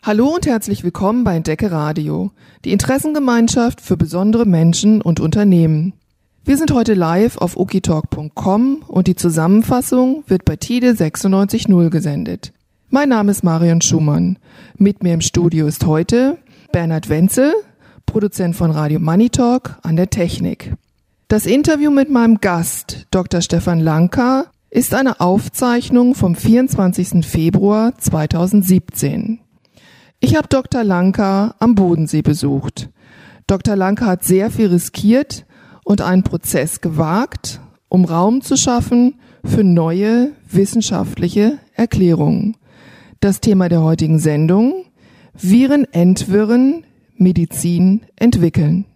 Hallo und herzlich willkommen bei Entdecke Radio, die Interessengemeinschaft für besondere Menschen und Unternehmen. Wir sind heute live auf okitalk.com und die Zusammenfassung wird bei TIDE 96.0 gesendet. Mein Name ist Marion Schumann. Mit mir im Studio ist heute Bernhard Wenzel, Produzent von Radio Money Talk an der Technik. Das Interview mit meinem Gast, Dr. Stefan Lanka, ist eine Aufzeichnung vom 24. Februar 2017. Ich habe Dr. Lanka am Bodensee besucht. Dr. Lanka hat sehr viel riskiert und einen Prozess gewagt, um Raum zu schaffen für neue wissenschaftliche Erklärungen. Das Thema der heutigen Sendung: Viren entwirren, Medizin entwickeln.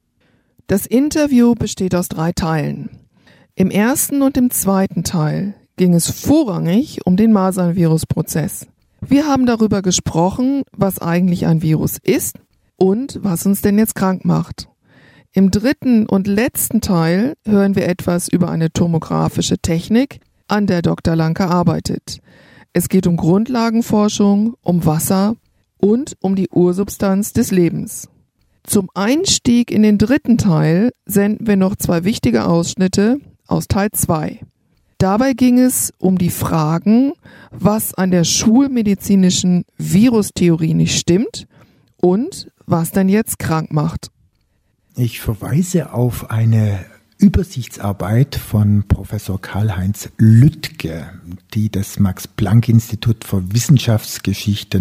Das Interview besteht aus 3 Teilen. Im ersten und im zweiten Teil ging es vorrangig um den Masernvirus-Prozess. Wir haben darüber gesprochen, was eigentlich ein Virus ist und was uns denn jetzt krank macht. Im dritten und letzten Teil hören wir etwas über eine tomographische Technik, an der Dr. Lanka arbeitet. Es geht um Grundlagenforschung, um Wasser und um die Ursubstanz des Lebens. Zum Einstieg in den dritten Teil senden wir noch 2 wichtige Ausschnitte aus Teil 2. Dabei ging es um die Fragen, was an der schulmedizinischen Virustheorie nicht stimmt und was denn jetzt krank macht. Ich verweise auf eine Übersichtsarbeit von Professor Karl-Heinz Lüttke, die das Max-Planck-Institut für Wissenschaftsgeschichte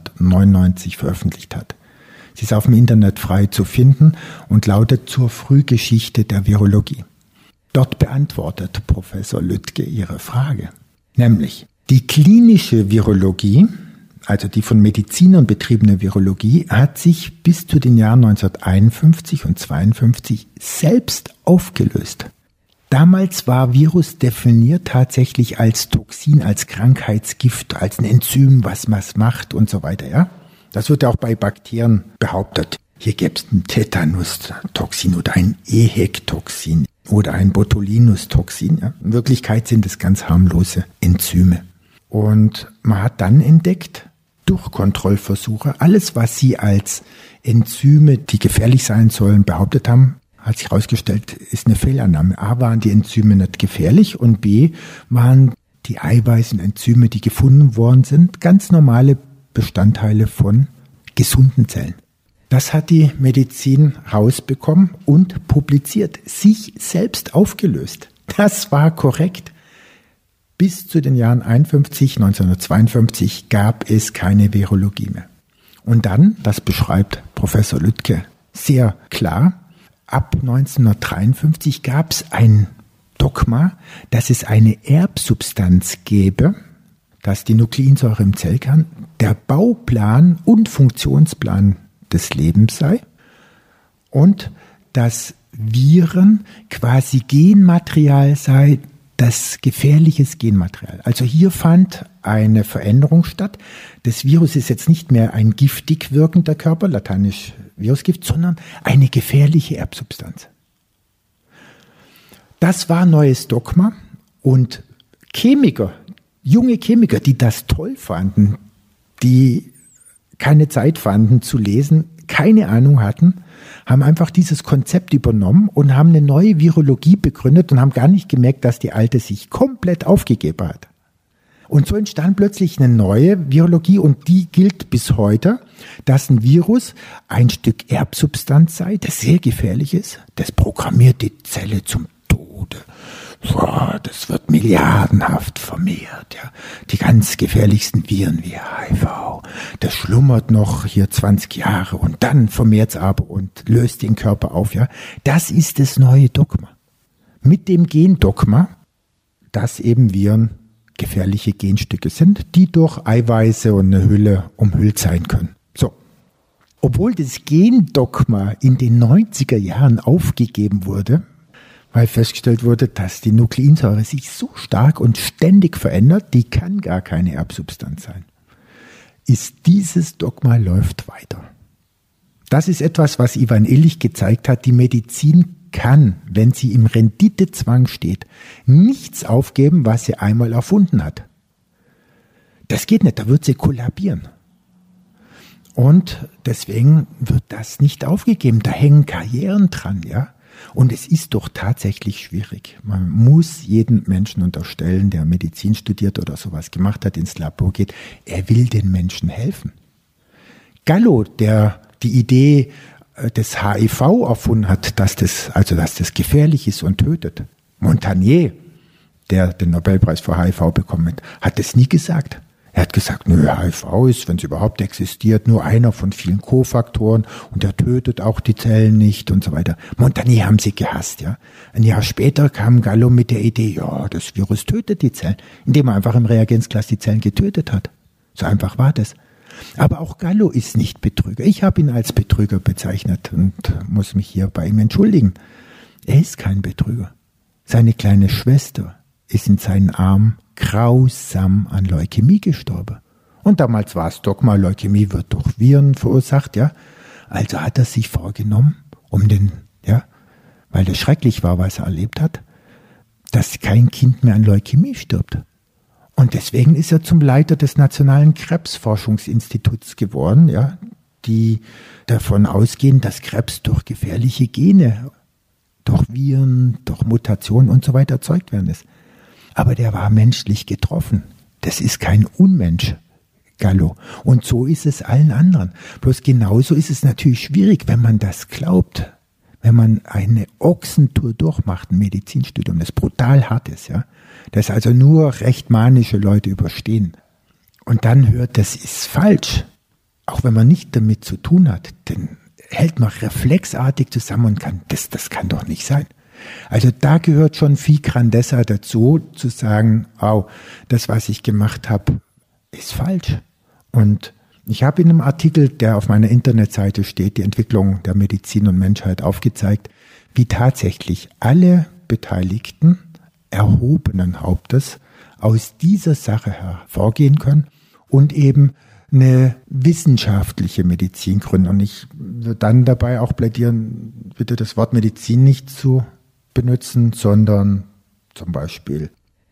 1999 veröffentlicht hat. Sie ist auf dem Internet frei zu finden und lautet zur Frühgeschichte der Virologie. Dort beantwortet Professor Lüttke ihre Frage, nämlich die klinische Virologie, also die von Medizinern betriebene Virologie, hat sich bis zu den Jahren 1951 und 1952 selbst aufgelöst. Damals war Virus definiert tatsächlich als Toxin, als Krankheitsgift, als ein Enzym, was macht und so weiter. Ja? Das wird auch bei Bakterien behauptet. Hier gäbe es ein Tetanus-Toxin oder ein EHEC-Toxin oder ein Botulinus-Toxin. Ja? In Wirklichkeit sind es ganz harmlose Enzyme. Und man hat dann entdeckt, durch Kontrollversuche, alles, was sie als Enzyme, die gefährlich sein sollen, behauptet haben, hat sich herausgestellt, ist eine Fehlannahme. A, waren die Enzyme nicht gefährlich und B, waren die Eiweißen Enzyme, die gefunden worden sind, ganz normale Bestandteile von gesunden Zellen. Das hat die Medizin rausbekommen und publiziert, sich selbst aufgelöst. Das war korrekt. Bis zu den Jahren 1952 gab es keine Virologie mehr. Und dann, das beschreibt Professor Lüttke sehr klar, ab 1953 gab es ein Dogma, dass es eine Erbsubstanz gäbe, dass die Nukleinsäure im Zellkern der Bauplan und Funktionsplan des Lebens sei und dass Viren quasi Genmaterial sei, das gefährliches Genmaterial. Also hier fand eine Veränderung statt. Das Virus ist jetzt nicht mehr ein giftig wirkender Körper, lateinisch Virusgift, sondern eine gefährliche Erbsubstanz. Das war neues Dogma und Chemiker, junge Chemiker, die das toll fanden, die keine Zeit fanden zu lesen, keine Ahnung hatten, haben einfach dieses Konzept übernommen und haben eine neue Virologie begründet und haben gar nicht gemerkt, dass die alte sich komplett aufgegeben hat. Und so entstand plötzlich eine neue Virologie und die gilt bis heute, dass ein Virus ein Stück Erbsubstanz sei, das sehr gefährlich ist, das programmiert die Zelle zum Tode. Das wird milliardenhaft vermehrt. Ja. Die ganz gefährlichsten Viren wie HIV, das schlummert noch hier 20 Jahre und dann vermehrt es aber und löst den Körper auf. Ja. Das ist das neue Dogma. Mit dem Gendogma, dass eben Viren gefährliche Genstücke sind, die durch Eiweiße und eine Hülle umhüllt sein können. So. Obwohl das Gendogma in den 90er Jahren aufgegeben wurde, weil festgestellt wurde, dass die Nukleinsäure sich so stark und ständig verändert, die kann gar keine Erbsubstanz sein. Dieses Dogma läuft weiter. Das ist etwas, was Ivan Illich gezeigt hat. Die Medizin kann, wenn sie im Renditezwang steht, nichts aufgeben, was sie einmal erfunden hat. Das geht nicht, da wird sie kollabieren. Und deswegen wird das nicht aufgegeben. Da hängen Karrieren dran, ja. Und es ist doch tatsächlich schwierig. Man muss jedem Menschen unterstellen, der Medizin studiert oder sowas gemacht hat, ins Labor geht, er will den Menschen helfen. Gallo, der die Idee des HIV erfunden hat, dass das gefährlich ist und tötet. Montagnier, der den Nobelpreis für HIV bekommen hat das nie gesagt. Er hat gesagt, nö, HIV ist, wenn es überhaupt existiert, nur einer von vielen Kofaktoren und der tötet auch die Zellen nicht und so weiter. Montagnier haben sie gehasst, ja. Ein Jahr später kam Gallo mit der Idee, ja, das Virus tötet die Zellen, indem er einfach im Reagenzglas die Zellen getötet hat. So einfach war das. Aber auch Gallo ist nicht Betrüger. Ich habe ihn als Betrüger bezeichnet und muss mich hier bei ihm entschuldigen. Er ist kein Betrüger. Seine kleine Schwester ist in seinen Armen grausam an Leukämie gestorben. Und damals war es Dogma, Leukämie wird durch Viren verursacht, ja. Also hat er sich vorgenommen, weil das schrecklich war, was er erlebt hat, dass kein Kind mehr an Leukämie stirbt. Und deswegen ist er zum Leiter des Nationalen Krebsforschungsinstituts geworden, ja, die davon ausgehen, dass Krebs durch gefährliche Gene, durch Viren, durch Mutationen und so weiter erzeugt werden ist. Aber der war menschlich getroffen. Das ist kein Unmensch, Gallo. Und so ist es allen anderen. Bloß genauso ist es natürlich schwierig, wenn man das glaubt. Wenn man eine Ochsentour durchmacht, ein Medizinstudium, das brutal hart ist, ja. Das also nur recht manische Leute überstehen. Und dann hört, das ist falsch. Auch wenn man nicht damit zu tun hat, dann hält man reflexartig zusammen und kann, das kann doch nicht sein. Also da gehört schon viel Grandezza dazu, zu sagen, das, was ich gemacht habe, ist falsch. Und ich habe in einem Artikel, der auf meiner Internetseite steht, die Entwicklung der Medizin und Menschheit aufgezeigt, wie tatsächlich alle Beteiligten erhobenen Hauptes aus dieser Sache hervorgehen können und eben eine wissenschaftliche Medizin gründen. Und ich würde dann dabei auch plädieren, bitte das Wort Medizin nicht zu benutzen, sondern zum Beispiel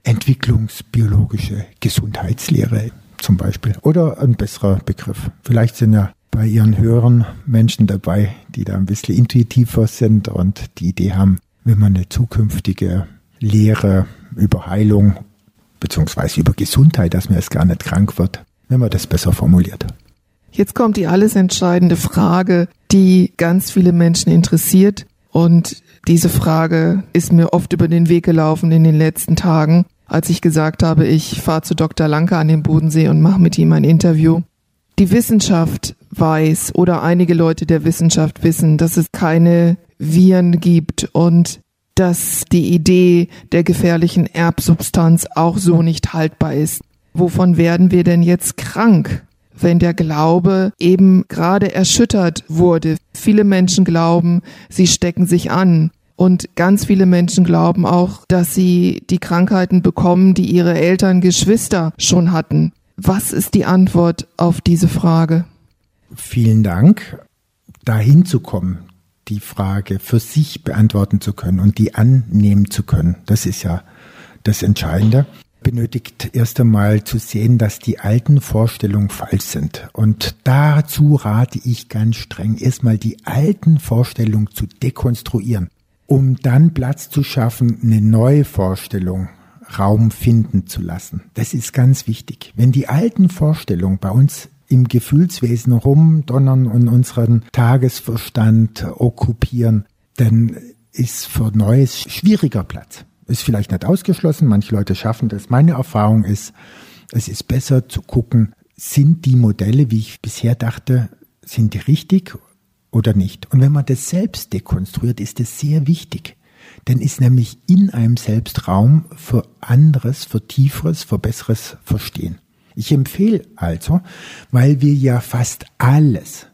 entwicklungsbiologische Gesundheitslehre zum Beispiel. Oder ein besserer Begriff. Vielleicht sind ja bei Ihren Hörern Menschen dabei, die da ein bisschen intuitiver sind und die Idee haben, wenn man eine zukünftige Lehre über Heilung beziehungsweise über Gesundheit, dass man erst gar nicht krank wird, wenn man das besser formuliert. Jetzt kommt die alles entscheidende Frage, die ganz viele Menschen interessiert. Und diese Frage ist mir oft über den Weg gelaufen in den letzten Tagen, als ich gesagt habe, ich fahre zu Dr. Lanke an den Bodensee und mache mit ihm ein Interview. Die Wissenschaft weiß oder einige Leute der Wissenschaft wissen, dass es keine Viren gibt und dass die Idee der gefährlichen Erbsubstanz auch so nicht haltbar ist. Wovon werden wir denn jetzt krank, wenn der Glaube eben gerade erschüttert wurde? Viele Menschen glauben, sie stecken sich an. Und ganz viele Menschen glauben auch, dass sie die Krankheiten bekommen, die ihre Eltern, Geschwister schon hatten. Was ist die Antwort auf diese Frage? Vielen Dank. Dahin zu kommen, die Frage für sich beantworten zu können und die annehmen zu können, das ist ja das Entscheidende. Benötigt erst einmal zu sehen, dass die alten Vorstellungen falsch sind. Und dazu rate ich ganz streng, erstmal die alten Vorstellungen zu dekonstruieren, um dann Platz zu schaffen, eine neue Vorstellung Raum finden zu lassen. Das ist ganz wichtig. Wenn die alten Vorstellungen bei uns im Gefühlswesen rumdonnern und unseren Tagesverstand okkupieren, dann ist für Neues schwieriger Platz. Ist vielleicht nicht ausgeschlossen, manche Leute schaffen das. Meine Erfahrung ist, es ist besser zu gucken, sind die Modelle, wie ich bisher dachte, sind die richtig oder nicht? Und wenn man das selbst dekonstruiert, ist das sehr wichtig. Dann ist nämlich in einem selbst Raum für anderes, für tieferes, für besseres Verstehen. Ich empfehle also, weil wir ja fast alles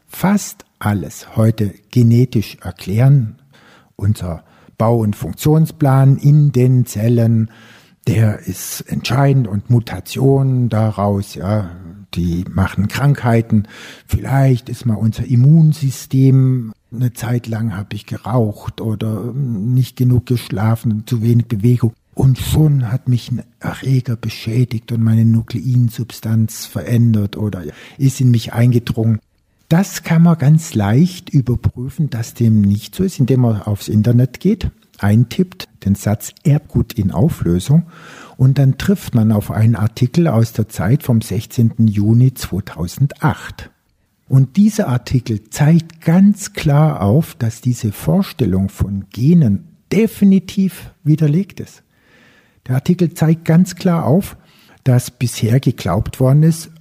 heute genetisch erklären, unser Bau- und Funktionsplan in den Zellen, der ist entscheidend und Mutationen daraus, ja, die machen Krankheiten. Vielleicht ist mal unser Immunsystem, eine Zeit lang habe ich geraucht oder nicht genug geschlafen, zu wenig Bewegung. Und schon hat mich ein Erreger beschädigt und meine Nukleinsubstanz verändert oder ist in mich eingedrungen. Das kann man ganz leicht überprüfen, dass dem nicht so ist, indem man aufs Internet geht, eintippt den Satz Erbgut in Auflösung und dann trifft man auf einen Artikel aus der Zeit vom 16. Juni 2008. Und dieser Artikel zeigt ganz klar auf, dass diese Vorstellung von Genen definitiv widerlegt ist. Der Artikel zeigt ganz klar auf, dass bisher geglaubt worden ist,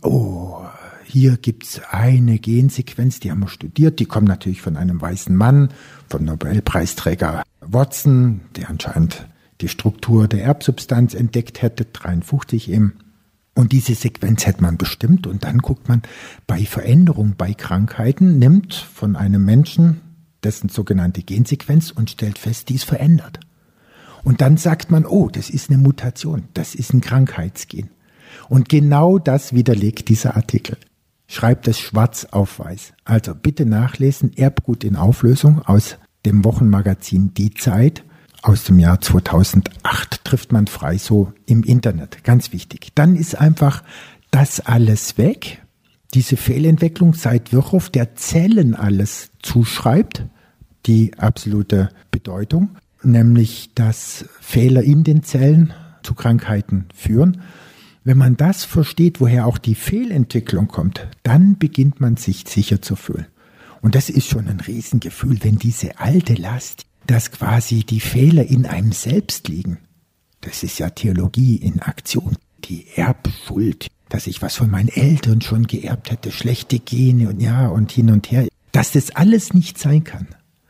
hier gibt's eine Gensequenz, die haben wir studiert, die kommt natürlich von einem weißen Mann, vom Nobelpreisträger Watson, der anscheinend die Struktur der Erbsubstanz entdeckt hätte, 53 eben. Und diese Sequenz hätte man bestimmt und dann guckt man bei Veränderung, bei Krankheiten, nimmt von einem Menschen dessen sogenannte Gensequenz und stellt fest, die ist verändert. Und dann sagt man, das ist eine Mutation, das ist ein Krankheitsgen. Und genau das widerlegt dieser Artikel. Schreibt es schwarz auf weiß. Also bitte nachlesen, Erbgut in Auflösung aus dem Wochenmagazin Die Zeit aus dem Jahr 2008. Trifft man frei so im Internet. Ganz wichtig. Dann ist einfach das alles weg. Diese Fehlentwicklung seit Virchow der Zellen alles zuschreibt. Die absolute Bedeutung. Nämlich, dass Fehler in den Zellen zu Krankheiten führen. Wenn man das versteht, woher auch die Fehlentwicklung kommt, dann beginnt man sich sicher zu fühlen. Und das ist schon ein Riesengefühl, wenn diese alte Last, dass quasi die Fehler in einem selbst liegen. Das ist ja Theologie in Aktion. Die Erbschuld, dass ich was von meinen Eltern schon geerbt hätte, schlechte Gene und hin und her. Dass das alles nicht sein kann.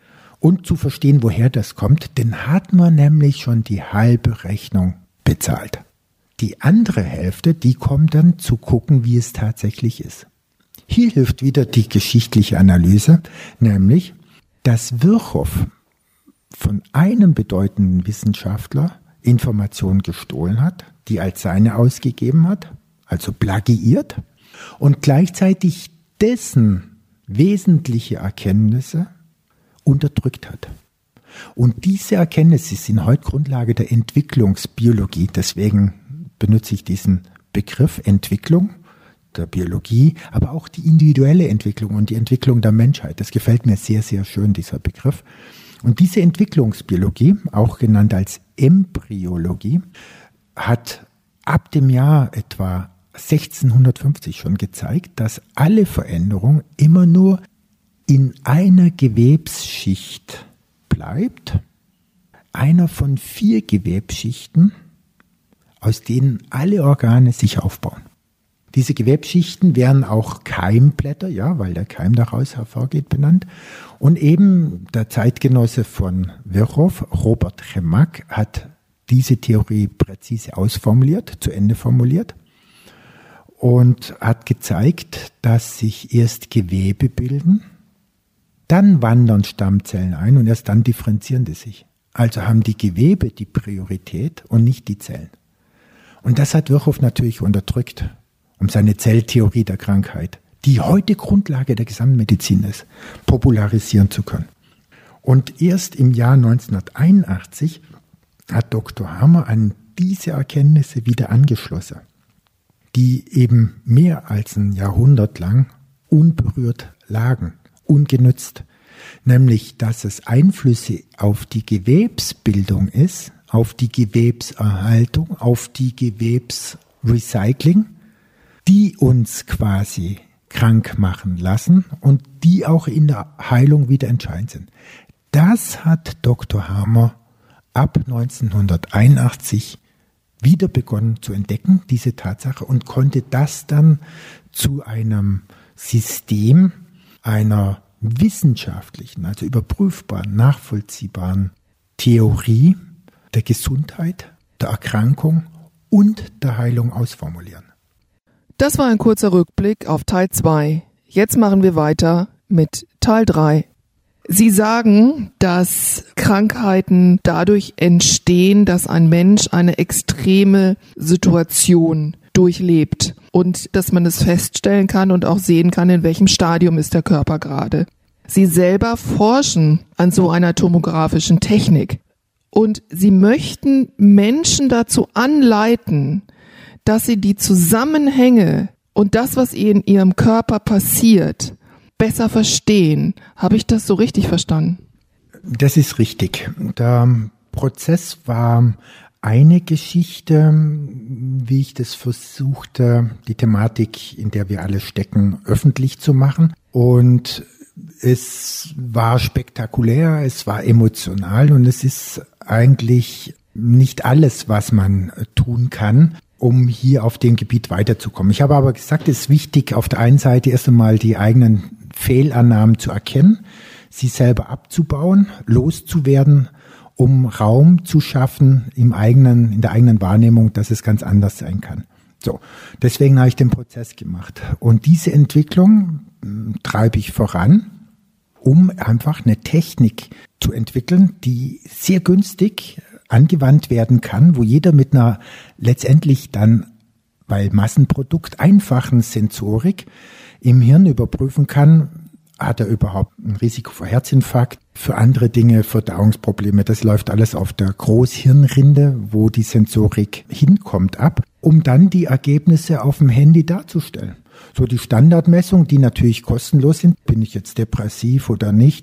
Und zu verstehen, woher das kommt, denn hat man nämlich schon die halbe Rechnung bezahlt. Die andere Hälfte, die kommt dann zu gucken, wie es tatsächlich ist. Hier hilft wieder die geschichtliche Analyse, nämlich, dass Virchow von einem bedeutenden Wissenschaftler Informationen gestohlen hat, die als seine ausgegeben hat, also plagiiert, und gleichzeitig dessen wesentliche Erkenntnisse unterdrückt hat. Und diese Erkenntnisse sind heute Grundlage der Entwicklungsbiologie, deswegen benutze ich diesen Begriff Entwicklung der Biologie, aber auch die individuelle Entwicklung und die Entwicklung der Menschheit. Das gefällt mir sehr, sehr schön, dieser Begriff. Und diese Entwicklungsbiologie, auch genannt als Embryologie, hat ab dem Jahr etwa 1650 schon gezeigt, dass alle Veränderung immer nur in einer Gewebsschicht bleibt, einer von 4 Gewebsschichten, aus denen alle Organe sich aufbauen. Diese Gewebsschichten werden auch Keimblätter, ja, weil der Keim daraus hervorgeht, benannt. Und eben der Zeitgenosse von Virchow, Robert Remak, hat diese Theorie präzise ausformuliert, zu Ende formuliert und hat gezeigt, dass sich erst Gewebe bilden, dann wandern Stammzellen ein und erst dann differenzieren die sich. Also haben die Gewebe die Priorität und nicht die Zellen. Und das hat Virchow natürlich unterdrückt, um seine Zelltheorie der Krankheit, die heute Grundlage der gesamten Medizin ist, popularisieren zu können. Und erst im Jahr 1981 hat Dr. Hammer an diese Erkenntnisse wieder angeschlossen, die eben mehr als ein Jahrhundert lang unberührt lagen, ungenützt. Nämlich, dass es Einflüsse auf die Gewebsbildung ist, auf die Gewebserhaltung, auf die Gewebsrecycling, die uns quasi krank machen lassen und die auch in der Heilung wieder entscheidend sind. Das hat Dr. Hammer ab 1981 wieder begonnen zu entdecken, diese Tatsache, und konnte das dann zu einem System einer wissenschaftlichen, also überprüfbaren, nachvollziehbaren Theorie der Gesundheit, der Erkrankung und der Heilung ausformulieren. Das war ein kurzer Rückblick auf Teil 2. Jetzt machen wir weiter mit Teil 3. Sie sagen, dass Krankheiten dadurch entstehen, dass ein Mensch eine extreme Situation durchlebt und dass man es feststellen kann und auch sehen kann, in welchem Stadium ist der Körper gerade. Sie selber forschen an so einer tomografischen Technik und sie möchten Menschen dazu anleiten, dass sie die Zusammenhänge und das, was in ihrem Körper passiert, besser verstehen. Habe ich das so richtig verstanden? Das ist richtig. Der Prozess war eine Geschichte, wie ich das versuchte, die Thematik, in der wir alle stecken, öffentlich zu machen. Und es war spektakulär, es war emotional und es ist eigentlich nicht alles, was man tun kann, um hier auf dem Gebiet weiterzukommen. Ich habe aber gesagt, es ist wichtig, auf der einen Seite erst einmal die eigenen Fehlannahmen zu erkennen, sie selber abzubauen, loszuwerden, um Raum zu schaffen in der eigenen Wahrnehmung, dass es ganz anders sein kann. So, deswegen habe ich den Prozess gemacht. Und diese Entwicklung treibe ich voran, um einfach eine Technik zu entwickeln, die sehr günstig angewandt werden kann, wo jeder mit einer letztendlich dann, weil Massenprodukt, einfachen Sensorik im Hirn überprüfen kann, hat er überhaupt ein Risiko für Herzinfarkt, für andere Dinge, Verdauungsprobleme. Das läuft alles auf der Großhirnrinde, wo die Sensorik hinkommt, ab, um dann die Ergebnisse auf dem Handy darzustellen. So die Standardmessung, die natürlich kostenlos sind. Bin ich jetzt depressiv oder nicht?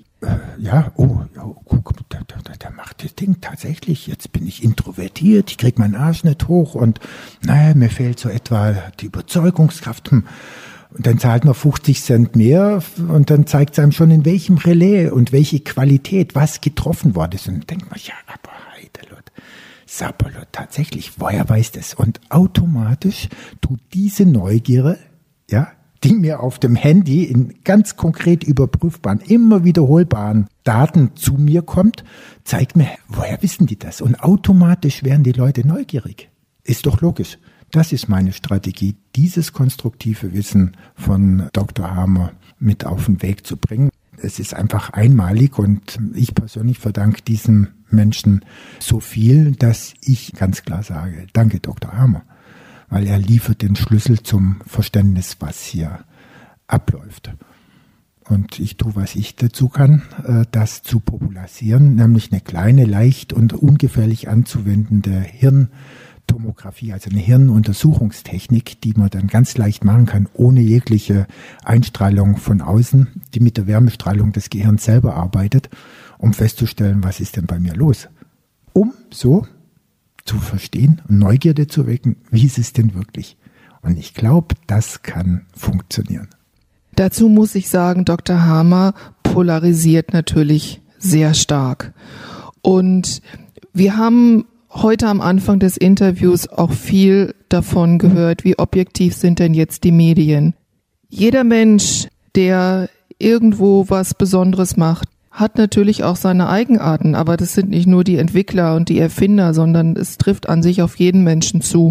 Guck, der macht das Ding tatsächlich. Jetzt bin ich introvertiert, ich krieg meinen Arsch nicht hoch und mir fehlt so etwa die Überzeugungskraft. Und dann zahlt man 50 Cent mehr und dann zeigt es einem schon, in welchem Relais und welche Qualität was getroffen worden ist. Und dann denkt man, ja, aber Heidelot, Sapperlot, tatsächlich, woher weiß das? Und automatisch tut diese Neugierde, ja, die mir auf dem Handy in ganz konkret überprüfbaren, immer wiederholbaren Daten zu mir kommt, zeigt mir, woher wissen die das? Und automatisch werden die Leute neugierig. Ist doch logisch. Das ist meine Strategie, dieses konstruktive Wissen von Dr. Hamer mit auf den Weg zu bringen. Es ist einfach einmalig und ich persönlich verdanke diesem Menschen so viel, dass ich ganz klar sage, danke Dr. Hamer, weil er liefert den Schlüssel zum Verständnis, was hier abläuft. Und ich tue, was ich dazu kann, das zu popularisieren, nämlich eine kleine, leicht und ungefährlich anzuwendende Hirntomographie, also eine Hirnuntersuchungstechnik, die man dann ganz leicht machen kann, ohne jegliche Einstrahlung von außen, die mit der Wärmestrahlung des Gehirns selber arbeitet, um festzustellen, was ist denn bei mir los? Um so zu verstehen und Neugierde zu wecken, wie ist es denn wirklich? Und ich glaube, das kann funktionieren. Dazu muss ich sagen, Dr. Hamer polarisiert natürlich sehr stark. Und wir haben heute am Anfang des Interviews auch viel davon gehört, wie objektiv sind denn jetzt die Medien. Jeder Mensch, der irgendwo was Besonderes macht, hat natürlich auch seine Eigenarten, aber das sind nicht nur die Entwickler und die Erfinder, sondern es trifft an sich auf jeden Menschen zu.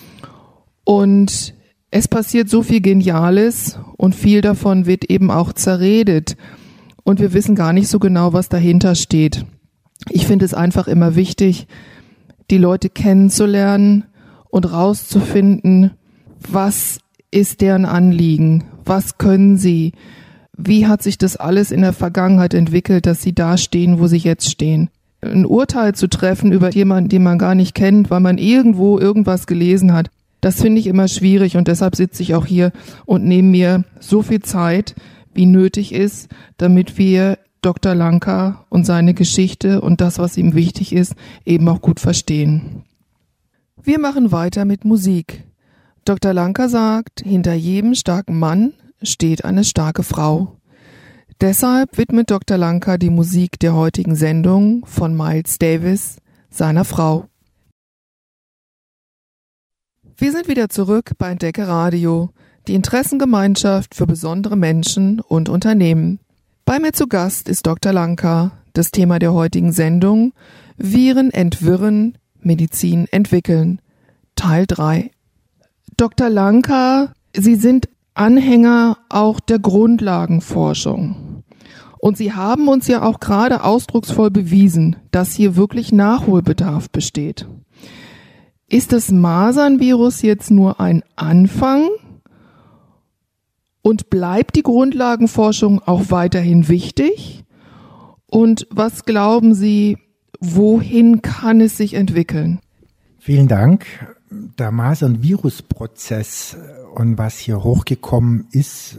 Und es passiert so viel Geniales und viel davon wird eben auch zerredet und wir wissen gar nicht so genau, was dahinter steht. Ich finde es einfach immer wichtig, die Leute kennenzulernen und rauszufinden, was ist deren Anliegen, was können sie, wie hat sich das alles in der Vergangenheit entwickelt, dass sie da stehen, wo sie jetzt stehen. Ein Urteil zu treffen über jemanden, den man gar nicht kennt, weil man irgendwo irgendwas gelesen hat, das finde ich immer schwierig und deshalb sitze ich auch hier und nehme mir so viel Zeit, wie nötig ist, damit wir Dr. Lanka und seine Geschichte und das, was ihm wichtig ist, eben auch gut verstehen. Wir machen weiter mit Musik. Dr. Lanka sagt, hinter jedem starken Mann steht eine starke Frau. Deshalb widmet Dr. Lanka die Musik der heutigen Sendung von Miles Davis seiner Frau. Wir sind wieder zurück bei Entdecke Radio, die Interessengemeinschaft für besondere Menschen und Unternehmen. Bei mir zu Gast ist Dr. Lanka. Das Thema der heutigen Sendung: Viren entwirren, Medizin entwickeln. Teil 3. Dr. Lanka, Sie sind Anhänger auch der Grundlagenforschung. Und Sie haben uns ja auch gerade ausdrucksvoll bewiesen, dass hier wirklich Nachholbedarf besteht. Ist das Masernvirus jetzt nur ein Anfang? Und bleibt die Grundlagenforschung auch weiterhin wichtig? Und was glauben Sie, wohin kann es sich entwickeln? Vielen Dank. der Masern-Virus-Prozess und was hier hochgekommen ist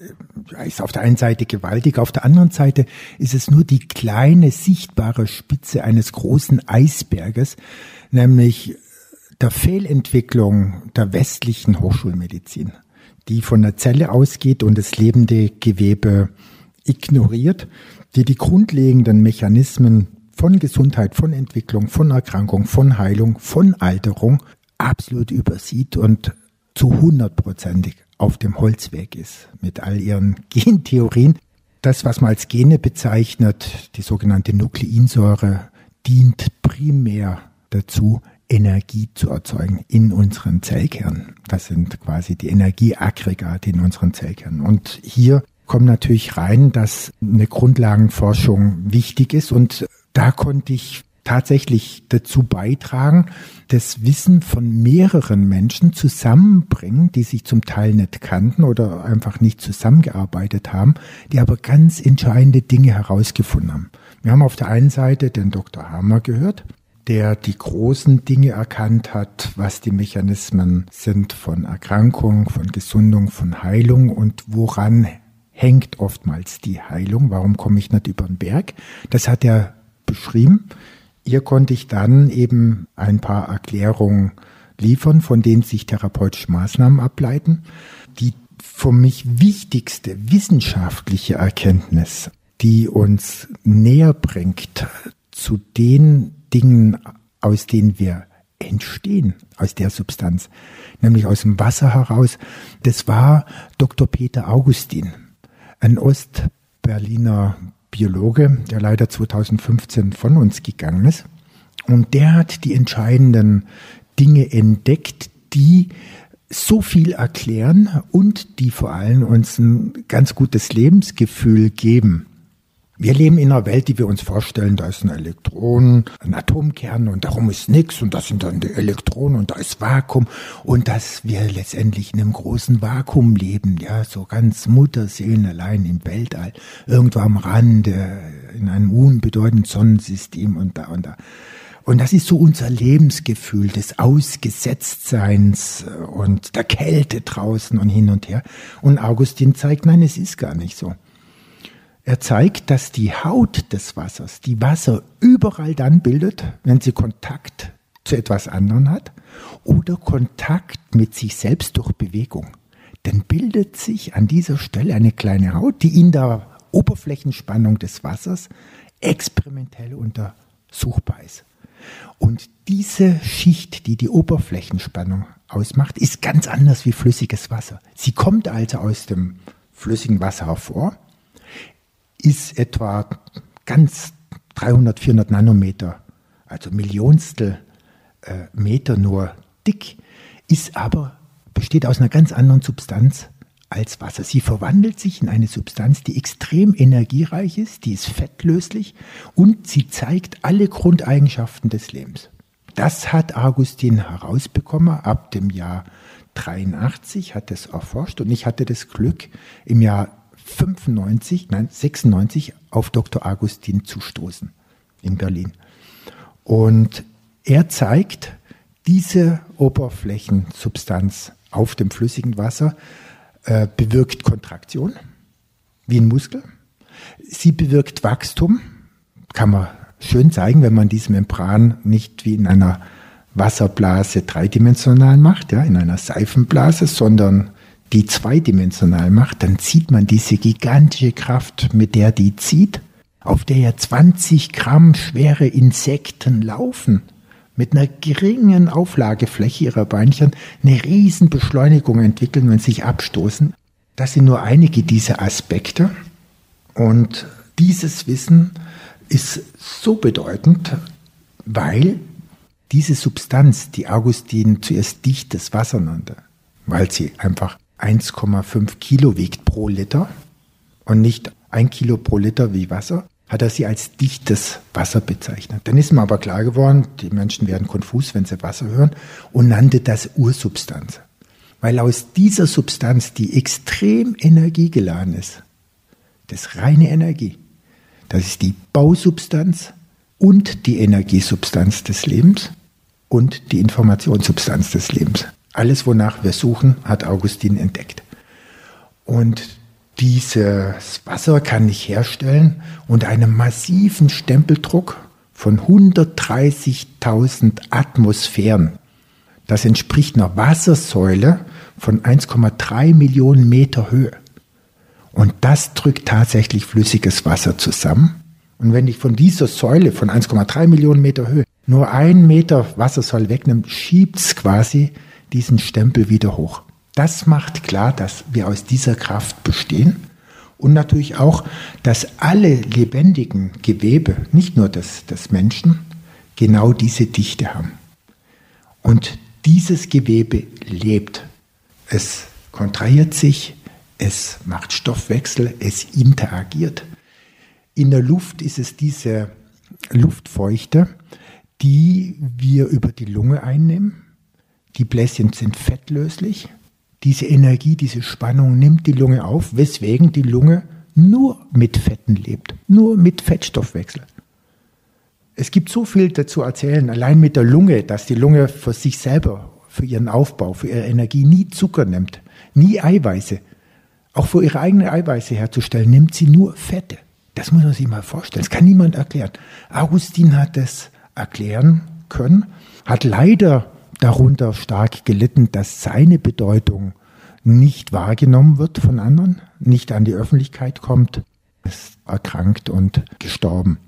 auf der einen Seite gewaltig, auf der anderen Seite ist es nur die kleine sichtbare Spitze eines großen Eisberges, nämlich der Fehlentwicklung der westlichen Hochschulmedizin, die von der Zelle ausgeht und das lebende Gewebe ignoriert, die grundlegenden Mechanismen von Gesundheit, von Entwicklung, von Erkrankung, von Heilung, von Alterung absolut übersieht und zu 100%ig auf dem Holzweg ist mit all ihren Gentheorien. Das, was man als Gene bezeichnet, die sogenannte Nukleinsäure, dient primär dazu, Energie zu erzeugen in unseren Zellkernen. Das sind quasi die Energieaggregate in unseren Zellkernen. Und hier kommt natürlich rein, dass eine Grundlagenforschung wichtig ist. Und da konnte ich tatsächlich dazu beitragen, das Wissen von mehreren Menschen zusammenbringen, die sich zum Teil nicht kannten oder einfach nicht zusammengearbeitet haben, die aber ganz entscheidende Dinge herausgefunden haben. Wir haben auf der einen Seite den Dr. Hammer gehört, der die großen Dinge erkannt hat, was die Mechanismen sind von Erkrankung, von Gesundung, von Heilung und woran hängt oftmals die Heilung. Warum komme ich nicht über den Berg? Das hat er beschrieben. Hier konnte ich dann eben ein paar Erklärungen liefern, von denen sich therapeutische Maßnahmen ableiten. Die für mich wichtigste wissenschaftliche Erkenntnis, die uns näher bringt zu den Dingen, aus denen wir entstehen, aus der Substanz, nämlich aus dem Wasser heraus, das war Dr. Peter Augustin, ein Ostberliner Biologe, der leider 2015 von uns gegangen ist. Und der hat die entscheidenden Dinge entdeckt, die so viel erklären und die vor allem uns ein ganz gutes Lebensgefühl geben. Wir leben in einer Welt, die wir uns vorstellen, da ist ein Elektron, ein Atomkern und darum ist nichts und das sind dann die Elektronen und da ist Vakuum und dass wir letztendlich in einem großen Vakuum leben, ja, so ganz Mutterseelenallein im Weltall, irgendwo am Rande, in einem unbedeutenden Sonnensystem und da und da. Und das ist so unser Lebensgefühl des Ausgesetztseins und der Kälte draußen und hin und her. Und Augustin zeigt, nein, es ist gar nicht so. Er zeigt, dass die Haut des Wassers, die Wasser überall dann bildet, wenn sie Kontakt zu etwas anderem hat oder Kontakt mit sich selbst durch Bewegung. Dann bildet sich an dieser Stelle eine kleine Haut, die in der Oberflächenspannung des Wassers experimentell untersuchbar ist. Und diese Schicht, die die Oberflächenspannung ausmacht, ist ganz anders wie flüssiges Wasser. Sie kommt also aus dem flüssigen Wasser hervor, ist etwa ganz 300, 400 Nanometer, also Millionstel Meter nur dick, besteht aus einer ganz anderen Substanz als Wasser. Sie verwandelt sich in eine Substanz, die extrem energiereich ist, die ist fettlöslich und sie zeigt alle Grundeigenschaften des Lebens. Das hat Augustin herausbekommen ab dem Jahr 83, hat es erforscht und ich hatte das Glück, im Jahr 96 auf Dr. Augustin zu stoßen in Berlin. Und er zeigt, diese Oberflächensubstanz auf dem flüssigen Wasser bewirkt Kontraktion, wie ein Muskel. Sie bewirkt Wachstum, kann man schön zeigen, wenn man diese Membran nicht wie in einer Wasserblase dreidimensional macht, ja, in einer Seifenblase, sondern die zweidimensional macht, dann sieht man diese gigantische Kraft, mit der die zieht, auf der ja 20 Gramm schwere Insekten laufen, mit einer geringen Auflagefläche ihrer Beinchen eine riesen Beschleunigung entwickeln, wenn sie sich abstoßen. Das sind nur einige dieser Aspekte. Und dieses Wissen ist so bedeutend, weil diese Substanz, die Augustin zuerst dichtes Wasser nannte, weil sie einfach 1,5 Kilo wiegt pro Liter und nicht 1 Kilo pro Liter wie Wasser, hat er sie als dichtes Wasser bezeichnet. Dann ist mir aber klar geworden, die Menschen werden konfus, wenn sie Wasser hören, und nannte das Ursubstanz. Weil aus dieser Substanz, die extrem energiegeladen ist, das ist reine Energie, das ist die Bausubstanz und die Energiesubstanz des Lebens, und die Informationssubstanz des Lebens. Alles, wonach wir suchen, hat Augustin entdeckt. Und dieses Wasser kann ich herstellen unter einem massiven Stempeldruck von 130.000 Atmosphären. Das entspricht einer Wassersäule von 1,3 Millionen Meter Höhe. Und das drückt tatsächlich flüssiges Wasser zusammen. Und wenn ich von dieser Säule von 1,3 Millionen Meter Höhe nur 1 Meter Wassersäule wegnehme, schiebt es quasi diesen Stempel wieder hoch. Das macht klar, dass wir aus dieser Kraft bestehen und natürlich auch, dass alle lebendigen Gewebe, nicht nur des Menschen, genau diese Dichte haben. Und dieses Gewebe lebt. Es kontrahiert sich, es macht Stoffwechsel, es interagiert. In der Luft ist es diese Luftfeuchte, die wir über die Lunge einnehmen. Die Bläschen sind fettlöslich. Diese Energie, diese Spannung nimmt die Lunge auf, weswegen die Lunge nur mit Fetten lebt, nur mit Fettstoffwechsel. Es gibt so viel dazu erzählen, allein mit der Lunge, dass die Lunge für sich selber, für ihren Aufbau, für ihre Energie nie Zucker nimmt, nie Eiweiße. Auch für ihre eigenen Eiweiße herzustellen, nimmt sie nur Fette. Das muss man sich mal vorstellen, das kann niemand erklären. Augustin hat es erklären können, hat leider darunter stark gelitten, dass seine Bedeutung nicht wahrgenommen wird von anderen, nicht an die Öffentlichkeit kommt, ist erkrankt und gestorben.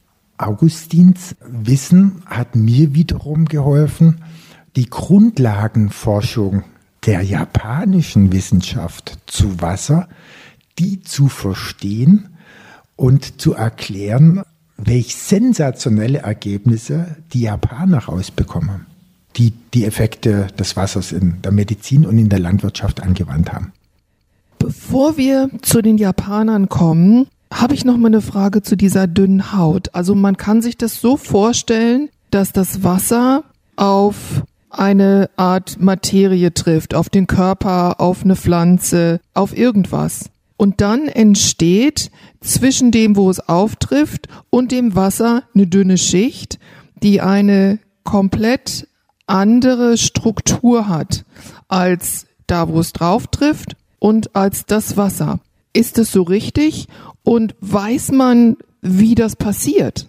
Augustins Wissen hat mir wiederum geholfen, die Grundlagenforschung der japanischen Wissenschaft zu Wasser, die zu verstehen und zu erklären, welch sensationelle Ergebnisse die Japaner rausbekommen haben, die die Effekte des Wassers in der Medizin und in der Landwirtschaft angewandt haben. Bevor wir zu den Japanern kommen, habe ich noch mal eine Frage zu dieser dünnen Haut. Also man kann sich das so vorstellen, dass das Wasser auf eine Art Materie trifft, auf den Körper, auf eine Pflanze, auf irgendwas. Und dann entsteht zwischen dem, wo es auftrifft, und dem Wasser eine dünne Schicht, die eine komplett andere Struktur hat als da, wo es drauf trifft und als das Wasser. Ist es so richtig? Und weiß man, wie das passiert?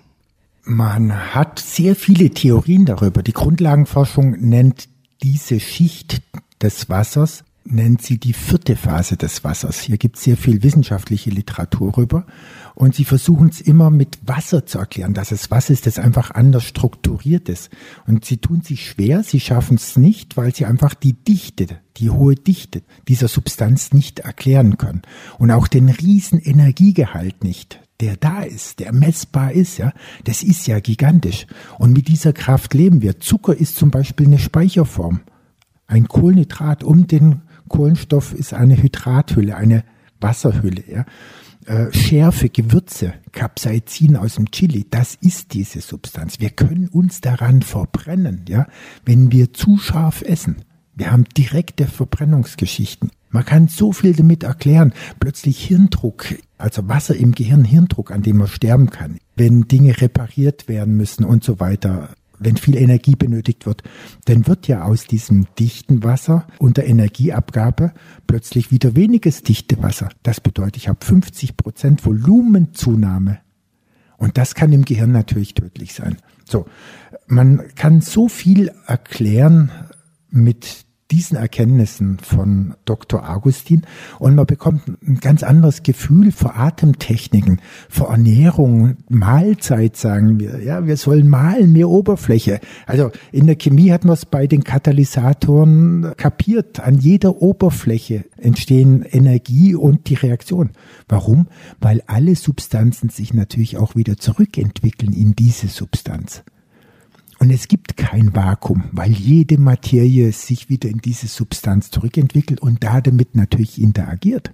Man hat sehr viele Theorien darüber. Die Grundlagenforschung nennt diese Schicht des Wassers, nennt sie die 4. Phase des Wassers. Hier gibt es sehr viel wissenschaftliche Literatur rüber. Und sie versuchen es immer mit Wasser zu erklären, dass es was ist, das einfach anders strukturiert ist. Und sie tun sich schwer, sie schaffen es nicht, weil sie einfach die Dichte, die hohe Dichte dieser Substanz nicht erklären können. Und auch den riesen Energiegehalt nicht, der da ist, der messbar ist, ja, das ist ja gigantisch. Und mit dieser Kraft leben wir. Zucker ist zum Beispiel eine Speicherform. Ein Kohlenhydrat um den Kohlenstoff ist eine Hydrathülle, eine Wasserhülle, ja. Schärfe, Gewürze, Capsaicin aus dem Chili, das ist diese Substanz. Wir können uns daran verbrennen, ja, wenn wir zu scharf essen. Wir haben direkte Verbrennungsgeschichten. Man kann so viel damit erklären. Plötzlich Hirndruck, also Wasser im Gehirn, Hirndruck, an dem man sterben kann. Wenn Dinge repariert werden müssen und so weiter. Wenn viel Energie benötigt wird, dann wird ja aus diesem dichten Wasser unter Energieabgabe plötzlich wieder weniges dichte Wasser. Das bedeutet, ich habe 50% Volumenzunahme. Und das kann im Gehirn natürlich tödlich sein. So, man kann so viel erklären mit diesen Erkenntnissen von Dr. Augustin und man bekommt ein ganz anderes Gefühl für Atemtechniken, für Ernährung, Mahlzeit, sagen wir. Ja, wir sollen mahlen, mehr Oberfläche. Also in der Chemie hat man es bei den Katalysatoren kapiert. An jeder Oberfläche entstehen Energie und die Reaktion. Warum? Weil alle Substanzen sich natürlich auch wieder zurückentwickeln in diese Substanz. Und es gibt kein Vakuum, weil jede Materie sich wieder in diese Substanz zurückentwickelt und damit natürlich interagiert.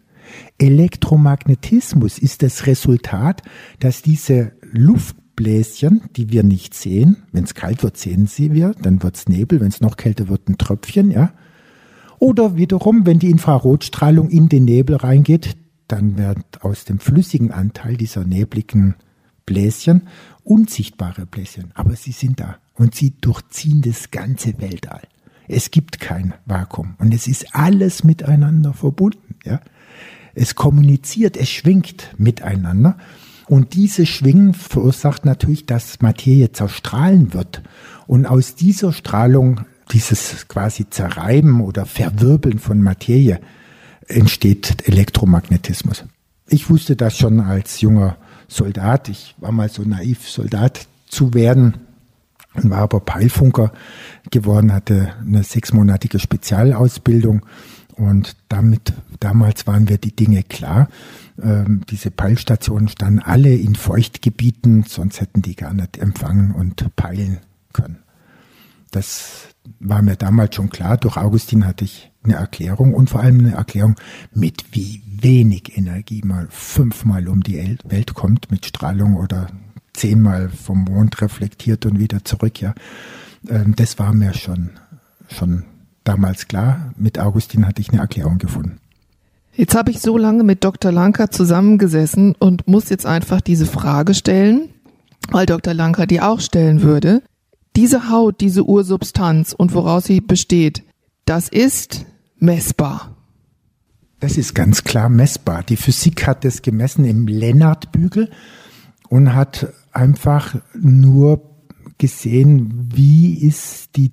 Elektromagnetismus ist das Resultat, dass diese Luftbläschen, die wir nicht sehen, wenn es kalt wird, sehen sie wir, dann wird es Nebel, wenn es noch kälter wird, ein Tröpfchen, ja. Oder wiederum, wenn die Infrarotstrahlung in den Nebel reingeht, dann wird aus dem flüssigen Anteil dieser nebligen Bläschen unsichtbare Bläschen, aber sie sind da. und sie durchziehen das ganze Weltall. Es gibt kein Vakuum und es ist alles miteinander verbunden. Ja? Es kommuniziert, es schwingt miteinander und dieses Schwingen verursacht natürlich, dass Materie zerstrahlen wird und aus dieser Strahlung, dieses quasi Zerreiben oder Verwirbeln von Materie, entsteht Elektromagnetismus. Ich wusste das schon als junger Soldat. Ich war mal so naiv, Soldat zu werden und war aber Peilfunker geworden, hatte eine 6-monatige Spezialausbildung und damals waren wir die Dinge klar. Diese Peilstationen standen alle in Feuchtgebieten, sonst hätten die gar nicht empfangen und peilen können. Das war mir damals schon klar. Durch Augustin hatte ich eine Erklärung und vor allem eine Erklärung, mit wie wenig Energie mal 5-mal um die Welt kommt mit Strahlung oder 10-mal vom Mond reflektiert und wieder zurück. Ja, das war mir schon damals klar. Mit Augustin hatte ich eine Erklärung gefunden. Jetzt habe ich so lange mit Dr. Lanka zusammengesessen und muss jetzt einfach diese Frage stellen, weil Dr. Lanka die auch stellen würde. Diese Haut, diese Ursubstanz und woraus sie besteht, das ist messbar. Das ist ganz klar messbar. Die Physik hat das gemessen im Lennard-Bügel und hat einfach nur gesehen, wie ist die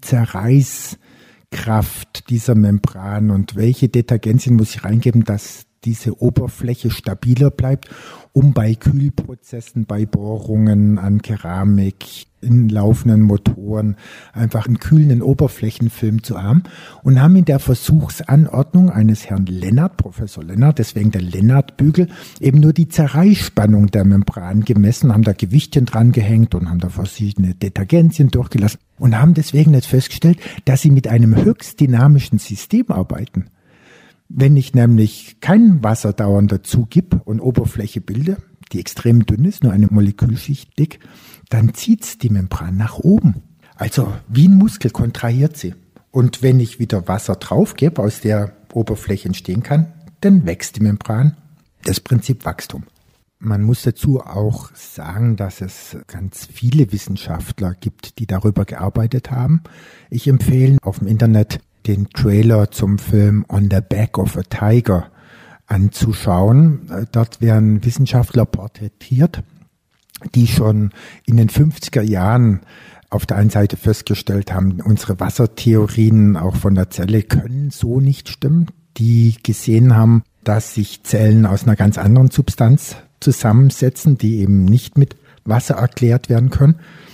Zerreißkraft dieser Membran und welche Detergenzien muss ich reingeben, dass diese Oberfläche stabiler bleibt, um bei Kühlprozessen, bei Bohrungen an Keramik, in laufenden Motoren einfach einen kühlenden Oberflächenfilm zu haben und haben in der Versuchsanordnung eines Herrn Lennard, Professor Lennard, deswegen der Lennard-Bügel, eben nur die Zerreißspannung der Membran gemessen, haben da Gewichtchen dran gehängt und haben da verschiedene Detergenzien durchgelassen und haben deswegen jetzt festgestellt, dass sie mit einem höchst dynamischen System arbeiten. Wenn ich nämlich kein Wasser dauernd dazu gebe und Oberfläche bilde, die extrem dünn ist, nur eine Molekülschicht dick, dann zieht's die Membran nach oben. Also wie ein Muskel kontrahiert sie. Und wenn ich wieder Wasser drauf gebe, aus der Oberfläche entstehen kann, dann wächst die Membran. Das Prinzip Wachstum. Man muss dazu auch sagen, dass es ganz viele Wissenschaftler gibt, die darüber gearbeitet haben. Ich empfehle auf dem Internet den Trailer zum Film On the Back of a Tiger anzuschauen. Dort werden Wissenschaftler porträtiert, die schon in den 50er Jahren auf der einen Seite festgestellt haben, unsere Wassertheorien auch von der Zelle können so nicht stimmen. Die gesehen haben, dass sich Zellen aus einer ganz anderen Substanz zusammensetzen, die eben nicht mit Wasser erklärt werden können.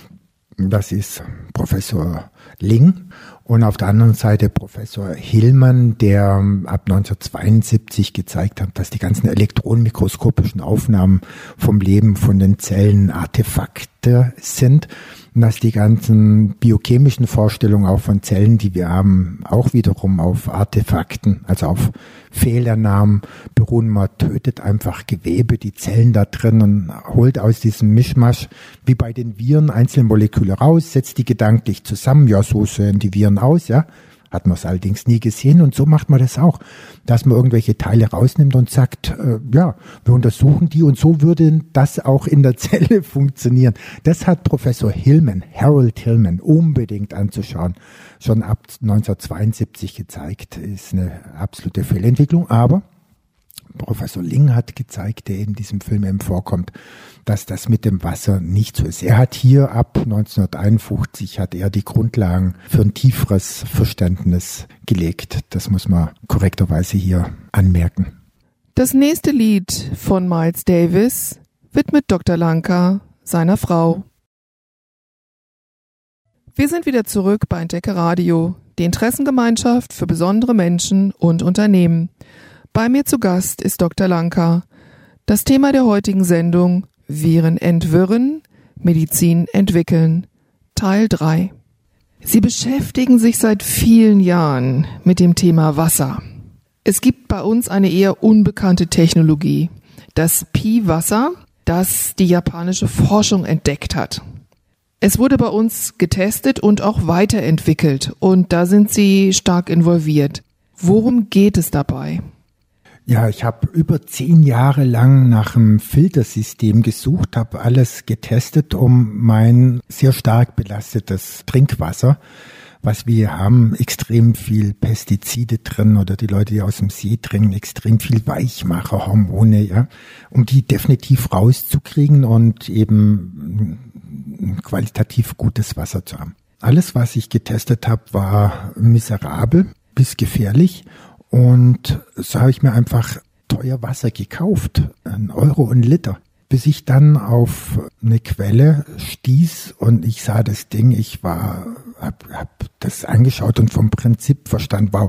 Das ist Professor Ling und auf der anderen Seite Professor Hillman, der ab 1972 gezeigt hat, dass die ganzen elektronenmikroskopischen Aufnahmen vom Leben von den Zellen Artefakte sind und dass die ganzen biochemischen Vorstellungen auch von Zellen, die wir haben, auch wiederum auf Artefakten, also auf Fehlernamen beruhen. Man tötet einfach Gewebe, die Zellen da drin und holt aus diesem Mischmasch, wie bei den Viren, einzelne Moleküle raus, setzt die gedanklich zusammen. Ja, so sehen die Viren aus, ja. Hat man es allerdings nie gesehen und so macht man das auch, dass man irgendwelche Teile rausnimmt und sagt, ja, wir untersuchen die und so würde das auch in der Zelle funktionieren. Das hat Professor Hillman, Harold Hillman, unbedingt anzuschauen, schon ab 1972 gezeigt. Ist eine absolute Fehlentwicklung, aber Professor Ling hat gezeigt, der in diesem Film eben vorkommt, dass das mit dem Wasser nicht so ist. Er hat hier ab 1951 hat er die Grundlagen für ein tieferes Verständnis gelegt. Das muss man korrekterweise hier anmerken. Das nächste Lied von Miles Davis widmet Dr. Lanka seiner Frau. Wir sind wieder zurück bei Entdecke Radio, die Interessengemeinschaft für besondere Menschen und Unternehmen. Bei mir zu Gast ist Dr. Lanka. Das Thema der heutigen Sendung: Viren entwirren, Medizin entwickeln. Teil 3. Sie beschäftigen sich seit vielen Jahren mit dem Thema Wasser. Es gibt bei uns eine eher unbekannte Technologie, das Pi-Wasser, das die japanische Forschung entdeckt hat. Es wurde bei uns getestet und auch weiterentwickelt und da sind Sie stark involviert. Worum geht es dabei? Ja, ich habe über 10 Jahre lang nach einem Filtersystem gesucht, habe alles getestet, um mein sehr stark belastetes Trinkwasser, was wir haben, extrem viel Pestizide drin oder die Leute, die aus dem See trinken, extrem viel Weichmacher, Hormone, ja, um die definitiv rauszukriegen und eben ein qualitativ gutes Wasser zu haben. Alles, was ich getestet habe, war miserabel bis gefährlich. Und so habe ich mir einfach teuer Wasser gekauft, 1 Euro ein Liter, bis ich dann auf eine Quelle stieß und ich sah das Ding, hab das angeschaut und vom Prinzip verstanden, wow,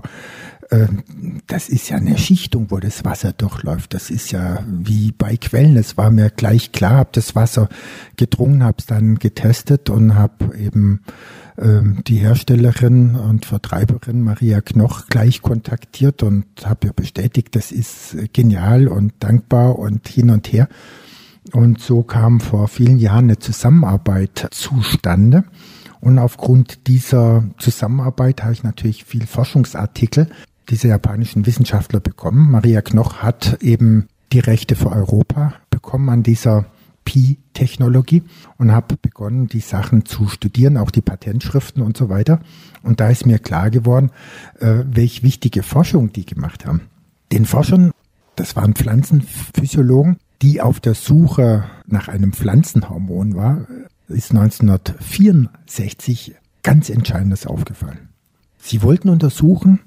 das ist ja eine Schichtung, wo das Wasser durchläuft. Das ist ja wie bei Quellen. Es war mir gleich klar, habe das Wasser getrunken, habe es dann getestet und habe eben die Herstellerin und Vertreiberin Maria Knoch gleich kontaktiert und habe ihr bestätigt, das ist genial und dankbar und hin und her. Und so kam vor vielen Jahren eine Zusammenarbeit zustande. Und aufgrund dieser Zusammenarbeit habe ich natürlich viel Forschungsartikel dieser japanischen Wissenschaftler bekommen. Maria Knoch hat eben die Rechte für Europa bekommen an dieser Pi-Technologie und habe begonnen, die Sachen zu studieren, auch die Patentschriften und so weiter. Und da ist mir klar geworden, welche wichtige Forschung die gemacht haben. Den Forschern, das waren Pflanzenphysiologen, die auf der Suche nach einem Pflanzenhormon war, ist 1964 ganz Entscheidendes aufgefallen. Sie wollten untersuchen,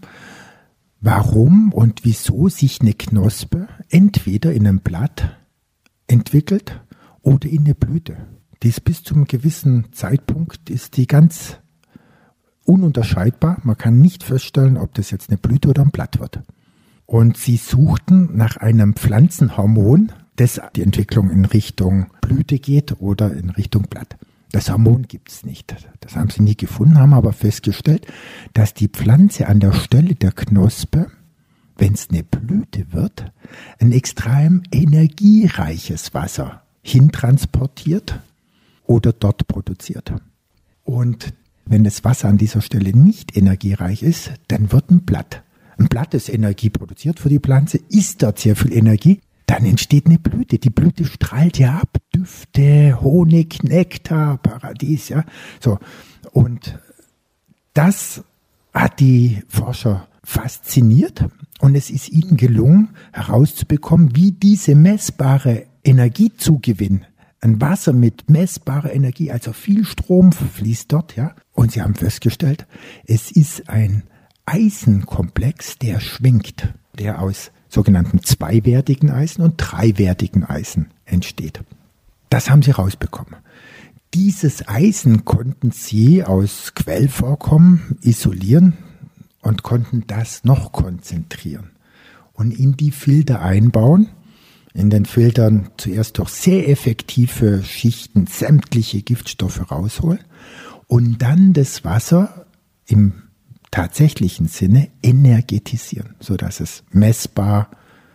warum und wieso sich eine Knospe entweder in einem Blatt entwickelt oder in eine Blüte. Die ist bis zum gewissen Zeitpunkt ist die ganz ununterscheidbar. Man kann nicht feststellen, ob das jetzt eine Blüte oder ein Blatt wird. Und sie suchten nach einem Pflanzenhormon, das die Entwicklung in Richtung Blüte geht oder in Richtung Blatt. Das Hormon gibt's nicht. Das haben sie nie gefunden, haben aber festgestellt, dass die Pflanze an der Stelle der Knospe, wenn es eine Blüte wird, ein extrem energiereiches Wasser hintransportiert oder dort produziert. Und wenn das Wasser an dieser Stelle nicht energiereich ist, dann wird ein Blatt. Ein Blatt, das Energie produziert für die Pflanze, ist dort sehr viel Energie, dann entsteht eine Blüte. Die Blüte strahlt ja ab, Düfte, Honig, Nektar, Paradies, ja. So. Und das hat die Forscher fasziniert und es ist ihnen gelungen, herauszubekommen, wie diese messbare Energiezugewinn, ein Wasser mit messbarer Energie, also viel Strom fließt dort, ja. Und sie haben festgestellt, es ist ein Eisenkomplex, der schwingt, der aus sogenannten zweiwertigen Eisen und dreiwertigen Eisen entsteht. Das haben sie rausbekommen. Dieses Eisen konnten sie aus Quellvorkommen isolieren und konnten das noch konzentrieren und in die Filter einbauen. In den Filtern zuerst durch sehr effektive Schichten sämtliche Giftstoffe rausholen und dann das Wasser im tatsächlichen Sinne energetisieren, sodass es messbar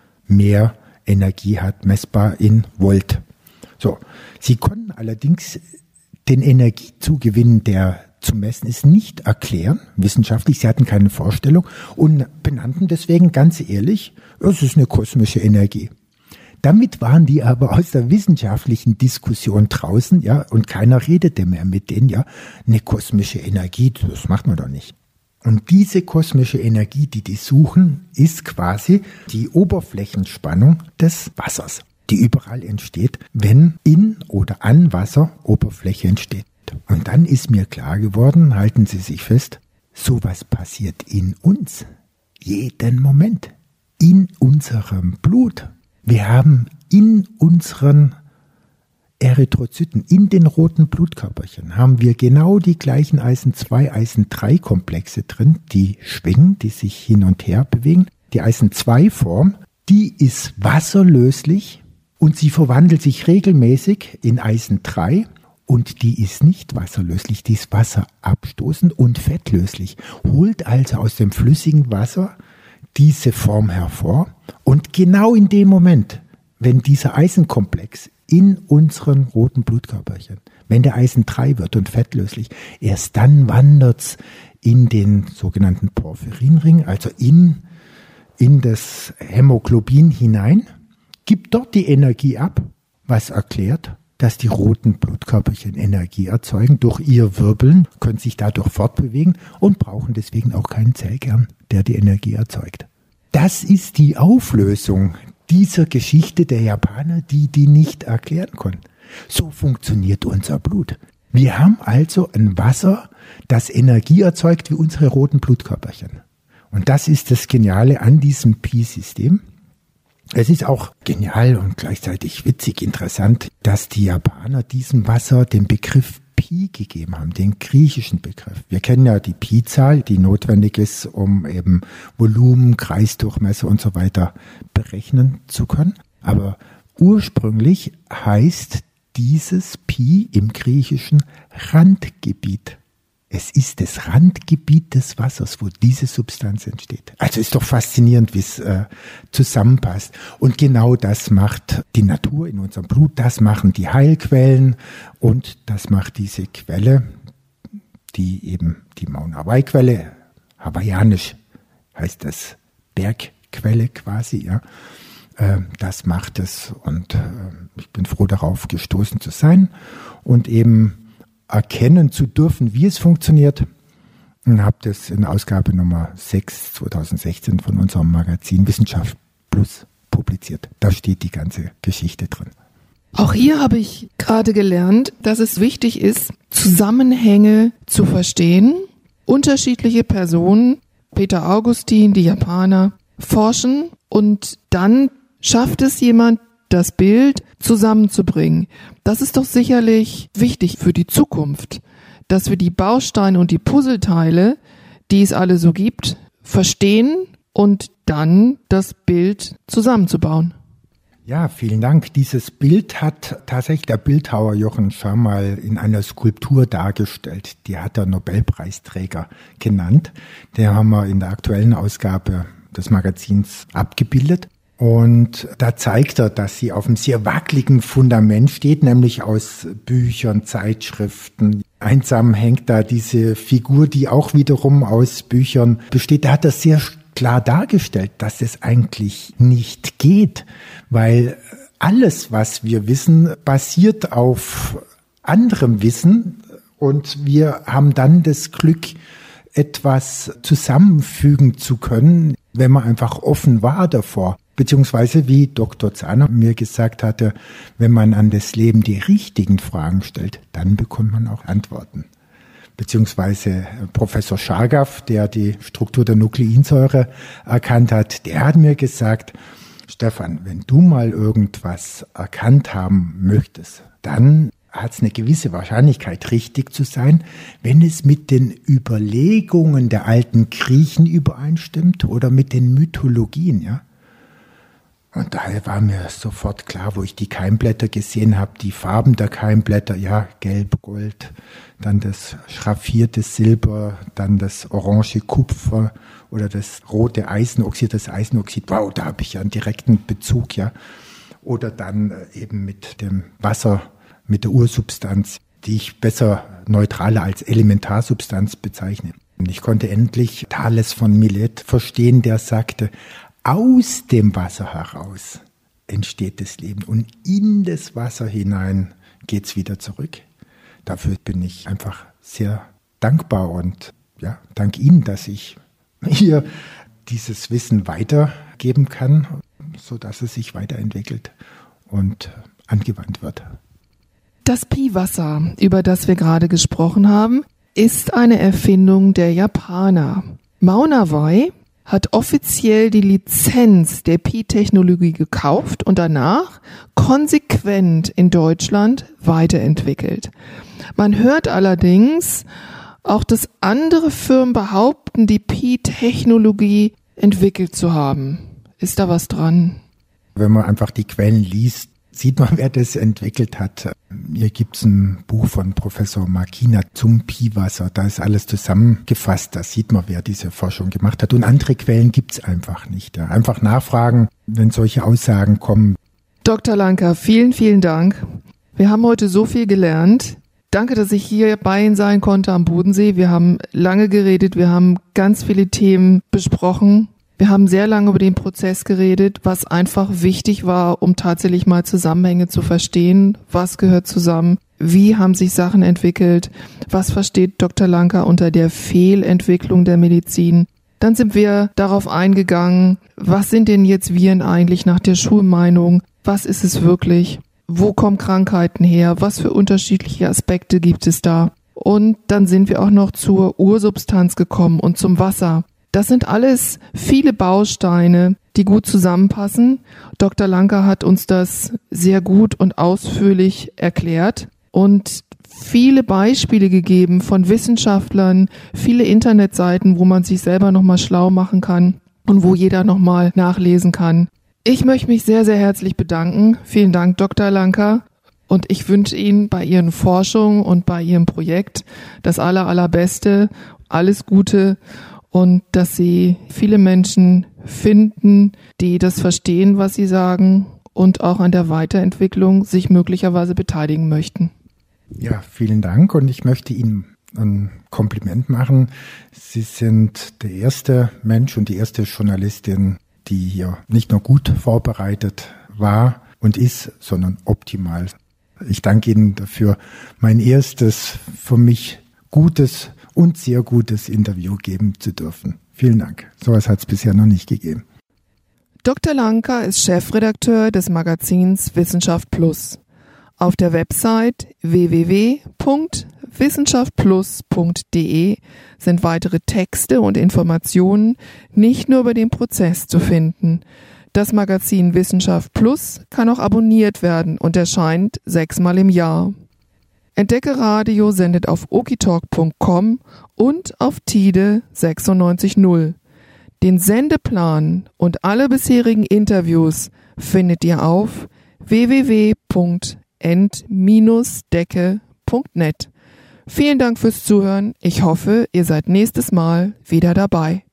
mehr Energie hat, messbar in Volt. So, sie konnten allerdings den Energiezugewinn, der zu messen ist, nicht erklären, wissenschaftlich. Sie hatten keine Vorstellung und benannten deswegen ganz ehrlich, es ist eine kosmische Energie. Damit waren die aber aus der wissenschaftlichen Diskussion draußen, ja, und keiner redete mehr mit denen, ja, eine kosmische Energie, das macht man doch nicht. Und diese kosmische Energie, die suchen, ist quasi die Oberflächenspannung des Wassers, die überall entsteht, wenn in oder an Wasser Oberfläche entsteht. Und dann ist mir klar geworden, halten Sie sich fest, sowas passiert in uns, jeden Moment, in unserem Blut. Wir haben in unseren Erythrozyten, in den roten Blutkörperchen, haben wir genau die gleichen Eisen-2, Eisen-3-Komplexe drin, die schwingen, die sich hin und her bewegen. Die Eisen-2-Form, die ist wasserlöslich und sie verwandelt sich regelmäßig in Eisen-3 und die ist nicht wasserlöslich, die ist wasserabstoßend und fettlöslich. Holt also aus dem flüssigen Wasser diese Form hervor und genau in dem Moment, wenn dieser Eisenkomplex in unseren roten Blutkörperchen, wenn der Eisen 3 wird und fettlöslich, erst dann wandert's in den sogenannten Porphyrinring, also in in das Hämoglobin hinein, gibt dort die Energie ab, was erklärt, dass die roten Blutkörperchen Energie erzeugen. Durch ihr Wirbeln, können sich dadurch fortbewegen und brauchen deswegen auch keinen Zellkern, der die Energie erzeugt. Das ist die Auflösung dieser Geschichte der Japaner, die nicht erklären konnten. So funktioniert unser Blut. Wir haben also ein Wasser, das Energie erzeugt wie unsere roten Blutkörperchen. Und das ist das Geniale an diesem Pi-System. Es ist auch genial und gleichzeitig witzig interessant, dass die Japaner diesem Wasser den Begriff Pi gegeben haben, den griechischen Begriff. Wir kennen ja die Pi-Zahl, die notwendig ist, um eben Volumen, Kreisdurchmesser und so weiter berechnen zu können. Aber ursprünglich heißt dieses Pi im Griechischen Randgebiet. Es ist das Randgebiet des Wassers, wo diese Substanz entsteht. Also ist doch faszinierend, wie es zusammenpasst. Und genau das macht die Natur in unserem Blut, das machen die Heilquellen und das macht diese Quelle, die eben die Mauna Hawaii-Quelle, hawaiianisch heißt das Bergquelle quasi, ja. Das macht es und ich bin froh darauf gestoßen zu sein und eben erkennen zu dürfen, wie es funktioniert. Und habe das in Ausgabe Nummer 6 2016 von unserem Magazin Wissenschaft Plus publiziert. Da steht die ganze Geschichte drin. Auch hier habe ich gerade gelernt, dass es wichtig ist, Zusammenhänge zu verstehen. Unterschiedliche Personen, Peter Augustin, die Japaner, forschen und dann schafft es jemand, das Bild zusammenzubringen. Das ist doch sicherlich wichtig für die Zukunft, dass wir die Bausteine und die Puzzleteile, die es alle so gibt, verstehen und dann das Bild zusammenzubauen. Ja, vielen Dank. Dieses Bild hat tatsächlich der Bildhauer Jochen Schör mal in einer Skulptur dargestellt. Die hat der Nobelpreisträger genannt. Den haben wir in der aktuellen Ausgabe des Magazins abgebildet. Und da zeigt er, dass sie auf einem sehr wackeligen Fundament steht, nämlich aus Büchern, Zeitschriften. Einsam hängt da diese Figur, die auch wiederum aus Büchern besteht. Da hat er sehr klar dargestellt, dass es eigentlich nicht geht, weil alles, was wir wissen, basiert auf anderem Wissen und wir haben dann das Glück, etwas zusammenfügen zu können, wenn man einfach offen war davor. Beziehungsweise, wie Dr. Zahner mir gesagt hatte, wenn man an das Leben die richtigen Fragen stellt, dann bekommt man auch Antworten. Beziehungsweise Professor Schargaff, der die Struktur der Nukleinsäure erkannt hat, der hat mir gesagt, Stefan, wenn du mal irgendwas erkannt haben möchtest, dann hat es eine gewisse Wahrscheinlichkeit, richtig zu sein, wenn es mit den Überlegungen der alten Griechen übereinstimmt oder mit den Mythologien, ja. Und daher war mir sofort klar, wo ich die Keimblätter gesehen habe, die Farben der Keimblätter, ja, gelb, gold, dann das schraffierte Silber, dann das orange Kupfer oder das rote Eisenoxid, das Eisenoxid, wow, da habe ich ja einen direkten Bezug, ja. Oder dann eben mit dem Wasser, mit der Ursubstanz, die ich besser neutraler als Elementarsubstanz bezeichne. Und ich konnte endlich Thales von Milet verstehen, der sagte, aus dem Wasser heraus entsteht das Leben und in das Wasser hinein geht's wieder zurück. Dafür bin ich einfach sehr dankbar und ja, dank Ihnen, dass ich hier dieses Wissen weitergeben kann, so dass es sich weiterentwickelt und angewandt wird. Das Pi-Wasser, über das wir gerade gesprochen haben, ist eine Erfindung der Japaner. Mauna Hawaii hat offiziell die Lizenz der Pi-Technologie gekauft und danach konsequent in Deutschland weiterentwickelt. Man hört allerdings auch, dass andere Firmen behaupten, die Pi-Technologie entwickelt zu haben. Ist da was dran? Wenn man einfach die Quellen liest, sieht man, wer das entwickelt hat. Hier gibt's ein Buch von Professor Makina zum Pi-Wasser. Da ist alles zusammengefasst. Da sieht man, wer diese Forschung gemacht hat. Und andere Quellen gibt's einfach nicht. Ja. Einfach nachfragen, wenn solche Aussagen kommen. Dr. Lanka, vielen, vielen Dank. Wir haben heute so viel gelernt. Danke, dass ich hier bei Ihnen sein konnte am Bodensee. Wir haben lange geredet. Wir haben ganz viele Themen besprochen. Wir Wir haben sehr lange über den Prozess geredet, was einfach wichtig war, um tatsächlich mal Zusammenhänge zu verstehen. Was gehört zusammen? Wie haben sich Sachen entwickelt? Was versteht Dr. Lanka unter der Fehlentwicklung der Medizin? Dann sind wir darauf eingegangen, was sind denn jetzt Viren eigentlich nach der Schulmeinung? Was ist es wirklich? Wo kommen Krankheiten her? Was für unterschiedliche Aspekte gibt es da? Und dann sind wir auch noch zur Ursubstanz gekommen und zum Wasser. Das sind alles viele Bausteine, die gut zusammenpassen. Dr. Lanka hat uns das sehr gut und ausführlich erklärt und viele Beispiele gegeben von Wissenschaftlern, viele Internetseiten, wo man sich selber nochmal schlau machen kann und wo jeder nochmal nachlesen kann. Ich möchte mich sehr, sehr herzlich bedanken. Vielen Dank, Dr. Lanka. Und ich wünsche Ihnen bei Ihren Forschungen und bei Ihrem Projekt das Allerbeste, alles Gute und dass Sie viele Menschen finden, die das verstehen, was Sie sagen und auch an der Weiterentwicklung sich möglicherweise beteiligen möchten. Ja, vielen Dank und ich möchte Ihnen ein Kompliment machen. Sie sind der erste Mensch und die erste Journalistin, die hier nicht nur gut vorbereitet war und ist, sondern optimal. Ich danke Ihnen dafür, mein erstes für mich gutes und sehr gutes Interview geben zu dürfen. Vielen Dank. Sowas hat es bisher noch nicht gegeben. Dr. Lanka ist Chefredakteur des Magazins Wissenschaft Plus. Auf der Website www.wissenschaftplus.de sind weitere Texte und Informationen nicht nur über den Prozess zu finden. Das Magazin Wissenschaft Plus kann auch abonniert werden und erscheint 6-mal im Jahr. Entdecke Radio sendet auf okitalk.com und auf TIDE 96.0. Den Sendeplan und alle bisherigen Interviews findet ihr auf www.end-decke.net. Vielen Dank fürs Zuhören. Ich hoffe, ihr seid nächstes Mal wieder dabei.